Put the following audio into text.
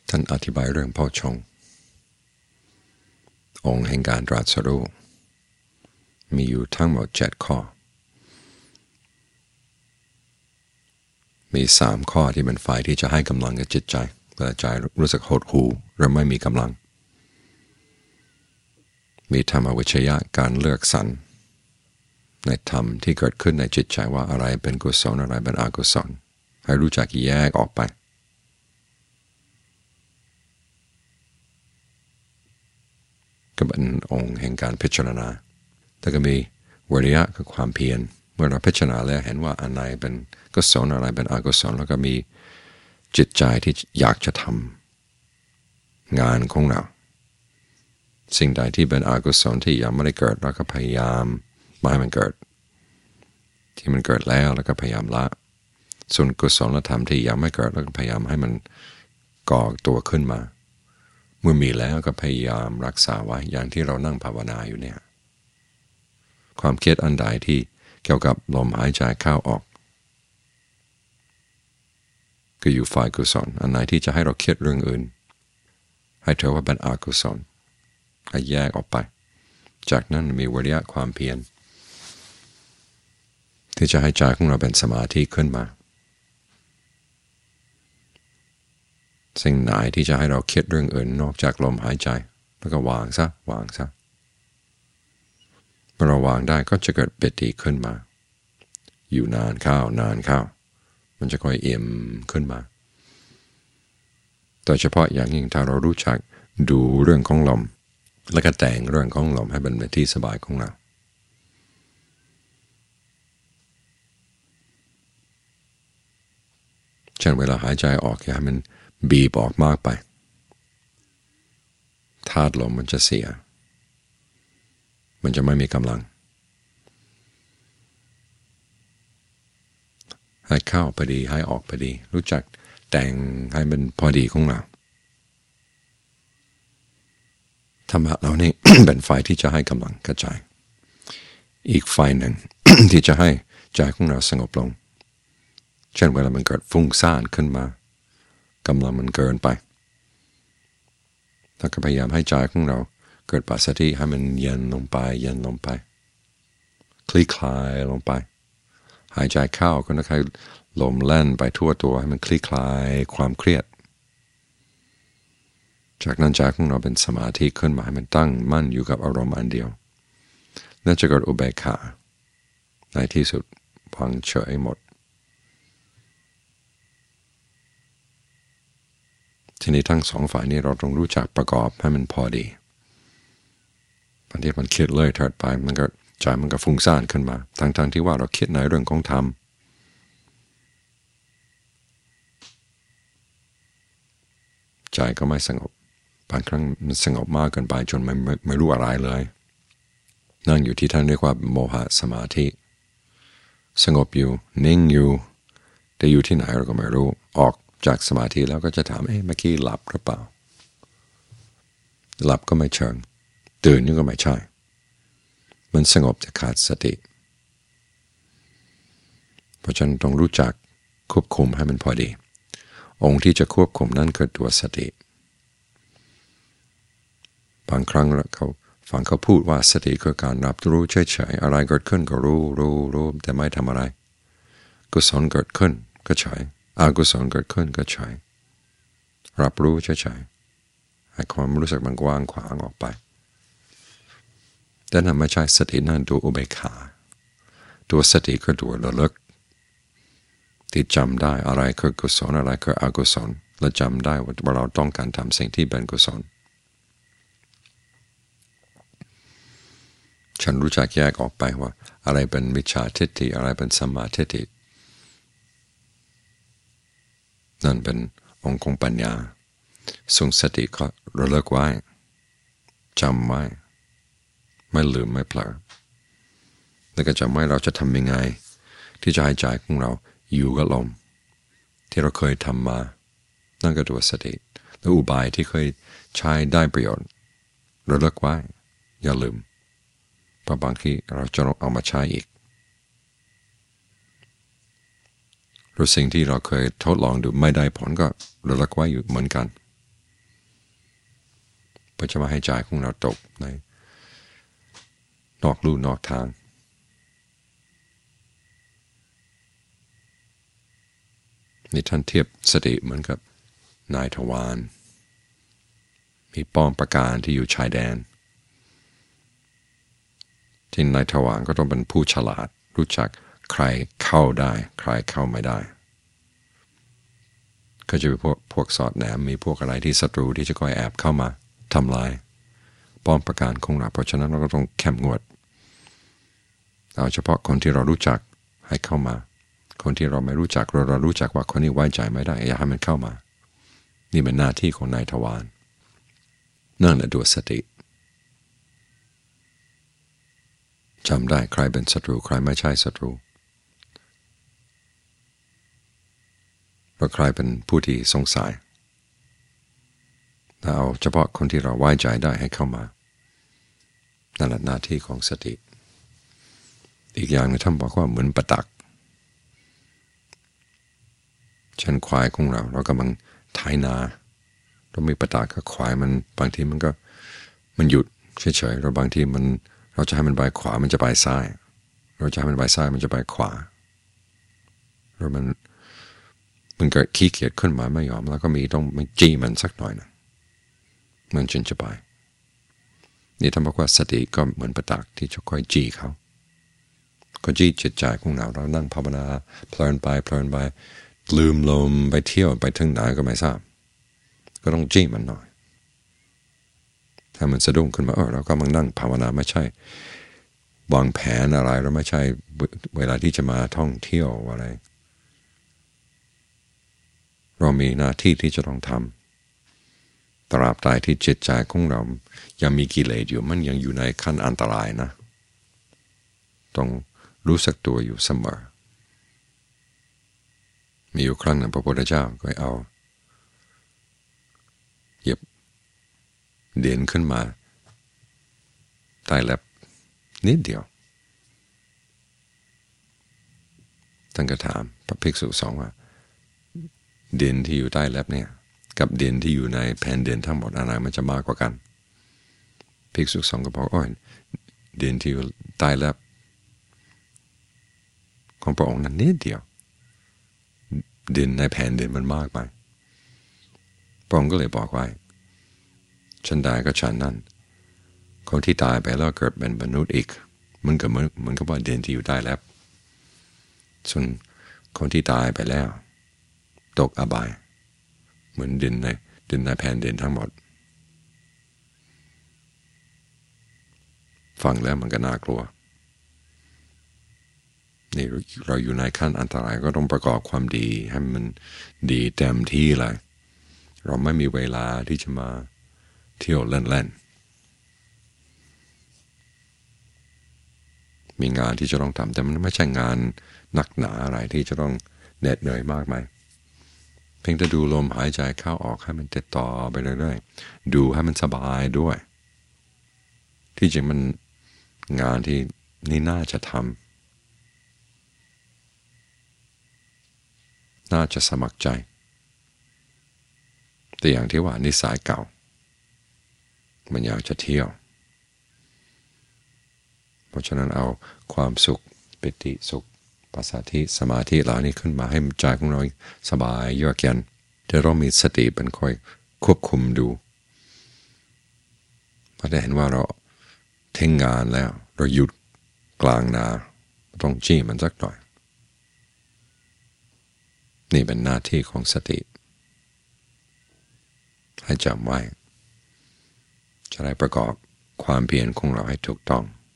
ท่านอธิบายเรื่องโพชฌงค์องค์แห่งการตรัสรู้มีอยู่ทั้งหมด7ข้อมี3ข้อที่เป็นฝ่ายที่จะให้กำลังกับจิตใจเมื่อใจรู้สึกหดหู่หรือไม่มีกำลังมีธรรมวิชยะการเลือกสรรในธรรมที่เกิดขึ้นในจิตใจว่าอะไรเป็นกุศลอะไรเป็นอกุศลให้รู้จักแยกออกไปก็เป็นองค์แห่งการพิจารณาแต่ก็มีวิริยะคือความเพียรเมื่อเราพิจารณาแล้วเห็นว่าอันไหนเป็นกุศลอะไรเป็นอกุศลแล้วก็มีจิตใจที่อยากจะทำงานของเราสิ่งใดที่เป็นอกุศลที่ยังไม่ได้เกิดเราก็พยายามไม่ให้มันเกิดที่มันเกิดแล้วก็พยายามละส่วนกุศลธรรมที่ยังไม่เกิดเราก็พยายามให้มันก่อตัวขึ้นมาเมื่อมีแล้วก็พยายามรักษาไว้อย่างที่เรานั่งภาวนาอยู่เนี่ยความคิดอันใดที่เกี่ยวกับลมหายใจเข้าออกก็อยู่ฝ่ายกุศลอันไหนที่จะให้เราคิดเรื่องอื่นให้เธอว่าเป็นอกุศลให้แยกออกไปจากนั้นมีวิริยะความเพียรที่จะให้ใจของเราเป็นสมาธิขึ้นมาสิ่งไหนที่จะให้เราคิดเรื่องอื่นนอกจากลมหายใจแล้วก็วางซะเมื่อเราวางได้ก็จะเกิดปิติขึ้นมาอยู่นานเข้ามันจะค่อยเอี่ยมขึ้นมาโดยเฉพาะอย่างยิ่งถ้าเรารู้จักดูเรื่องของลมแล้วก็แต่งเรื่องของลมให้เป็นที่สบายของเราเช่นเวลาหายใจออกอย่าให้มันบีบออกมากไปธาตุลมมันจะเสียมันจะไม่มีกำลังให้เข้าพอดีให้ออกพอดีรู้จักแต่งให้มันพอดีของเราธรรมะเรานี่ เป็นฝ่ายที่จะให้กำลังกระจายอีกฝ่ายหนึ่ง ที่จะให้ใจของเราสงบลงเช่นเวลามันเกิดฟุ้งซ่านขึ้นมากำลังมันเกินไปเราก็พยายามให้ใจของเราเกิดปัสสติให้มันเย็นลงไปคลี่คลายลงไปหายใจเข้าก็นะครลมแล่นไปทั่วตัวให้มันคลี่คลายความเครียดจากนั้นใจของเราเป็นสมาธิขึ้นมาให้มันตั้งมั่นอยู่กับอารมณ์อันเดียวนั่นจะเกิดอุเบกขาในที่สุดวางเฉยหมดทีนี้ทั้งสองฝ่ายนี้เราต้องรู้จักประกอบให้มันพอดีบางทีมันคิดเลยเถิดไปมันก็ใจมันก็ฟุ้งซ่านขึ้นมาทั้งที่ว่าเราคิดในเรื่องของธรรมใจก็ไม่สงบบางครั้งมันสงบมากเกินไปจนไม่รู้อะไรเลยนั่งอยู่ที่ท่านเรียกว่าโมหะสมาธิสงบอยู่นิ่งอยู่แต่อยู่ที่ไหนเราก็ไม่รู้ออกจากสมาธิแล้วก็จะถามเมื่อกี้หลับหรือเปล่าหลับก็ไม่เชิงตื่นนี่ก็ไม่ใช่มันสงบจะขาดสติเพราะฉะนั้นต้องรู้จักควบคุมให้มันพอดีองค์ที่จะควบคุมนั่นคือตัวสติบางครั้งเขาฟังเขาพูดว่าสติคือการรับรู้เฉยๆอะไรเกิดขึ้นก็รู้แต่ไม่ทำอะไรกุศลเกิดขึ้นก็เฉยอกุศลเกิดขึ้นก็เฉยรับรู้เฉยๆให้ความรู้สึกมันกว้างขวางออกไปแต่นั่นไม่ใช่สตินั่นตัวอุเบกขาตัวสติคือตัวระลึกที่จำได้อะไรคือกุศลอะไรคืออกุศลและจำได้ว่าเราต้องการทำสิ่งที่เป็นกุศลฉันรู้จักแยกออกไปว่าอะไรเป็นมิจฉาทิฏฐิอะไรเป็นสัมมาทิฏฐินั่นเป็นองค์ของปัญญาทรงสติก็ระลึกไว้จำไว้ไม่ลืมไม่เผลอแล้วก็จำไว้เราจะทำยังไงที่จะให้ใจของเราอยู่กับลมที่เราเคยทำมานั่นก็ตัวสติและอุบายที่เคยใช้ได้ประโยชน์ระลึกไว้อย่าลืมเพราะบางทีเราจะเอามาใช้อีกหรือสิ่งที่เราเคยทดลองดูไม่ได้ผลก็ระลึกไว้อยู่เหมือนกันเพื่อจะมาให้ใจของเราตกในนอกลู่นอกทางนี่ท่านเทียบสติเหมือนกับนายทวารมีป้อมปราการที่อยู่ชายแดนที่นายทวารก็ต้องเป็นผู้ฉลาดรู้จักใครเข้าได้ใครเข้าไม่ได้ก็จะมีพวกสอดแนมมีพวกอะไรที่ศัตรูที่จะคอยแอบเข้ามาทำลายป้อมปราการของเราเพราะฉะนั้นเราก็ต้องเข้มงวดเอาเฉพาะคนที่เรารู้จักให้เข้ามาคนที่เราไม่รู้จักเรารู้จักว่าคนนี้ไว้ใจไม่ได้อย่าให้มันเข้ามานี่เป็นหน้าที่ของนายทวารนั่นแหละตัวสติจำได้ใครเป็นศัตรูใครไม่ใช่ศัตรูว่าใครเป็นผู้ที่สงสัยถ้าเอาเฉพาะคนที่เราไว้ใจได้ให้เข้ามานั่นแหละหน้าที่ของสติอีกอย่างนึงท่านบอกว่าเหมือนประตักฉันควายของเรากำลังไถนาเรามีประตักกับควายมันบางทีมันหยุดเฉยๆเราบางทีเราจะให้มันไปขวามันจะไปซ้ายเราจะให้มันไปซ้ายมันจะไปขวาแล้วมันก็ขี้เกียจขึ้นมาไม่ยอมแล้วก็ต้องจี้มันสักหน่อยนะมันจึงจะไปนี่ท่านบอกว่าสติก็เหมือนประตักที่จะคอยจี้เขาก็จี้จิตใจของเรานั่งภาวนาเพลินไปลืมลมไปเที่ยวไปถึงไหนก็ไม่ทราบก็ต้องจี้มันหน่อยถ้ามันสะดุ้งขึ้นมาเราก็มานั่งภาวนาไม่ใช่วางแผนอะไรเราไม่ใช่เวลาที่จะมาท่องเที่ยวอะไรเรามีหน้าที่ที่จะต้องทำตราบใดที่จิตใจของเรายังมีกิเลสอยู่มันยังอยู่ในขั้นอันตรายนะต้องรู้สึกตัวอยู่เสมอมีอยู่ครั้งหนึ่งพระพุทธเจ้าก็เอาเหยียบเด่นขึ้นมาใต้เล็บนิดเดียวท่านก็ถามพระภิกษุสองว่าเด่นที่อยู่ใต้เล็บเนี่ยกับเด่นที่อยู่ในแผ่นเด่นทั้งหมดอะไรมันจะมากกว่ากันภิกษุสองก็บอกเด่นที่อยู่ใต้เล็บของพระองค์นั้นนิดเดียวดินในแผ่นดินมันมากไปพระองค์ก็เลยบอกว่าฉันใดก็ฉันนั้นคนที่ตายไปแล้วเกิดเป็นมนุษย์อีกมันก็เหมือนกับว่าดินที่อยู่ใต้แล็บส่วนคนที่ตายไปแล้วตกอบายเหมือนดินในแผ่นดินทั้งหมดฟังแล้วมันก็น่ากลัวนี่เราอยู่ในขั้นอันตรายก็ต้องประกอบความดีให้มันดีเต็มที่เลยเราไม่มีเวลาที่จะมาเที่ยวเล่นๆมีงานที่จะต้องทำแต่มันไม่ใช่งานหนักหนาอะไรที่จะต้องเหน็ดเหนื่อยมากมายเพียงแต่ดูลมหายใจเข้าออกให้มันติดต่อไปเรื่อยๆดูให้มันสบายด้วยที่จริงมันงานที่นี่น่าจะทำน่าจะสมัครใจแต่อย่างที่ว่านิสัยเก่ามันอยากจะเที่ยวเพราะฉะนั้นเอาความสุขปิติสุขปัสสัทธิสมาธิเหล่านี้ขึ้นมาให้ใจของเราสบายเยือกเย็นจะต้องมีสติเป็นคอยควบคุมดูพอได้เห็นว่าเราทิ้งงานแล้วเราหยุดกลางนาต้องจี้มันสักหน่อยนี่เป็นหน้าที่ของสติให้จำไว้จะได้ประกอบความเพียรของเราให้ถูกต้อง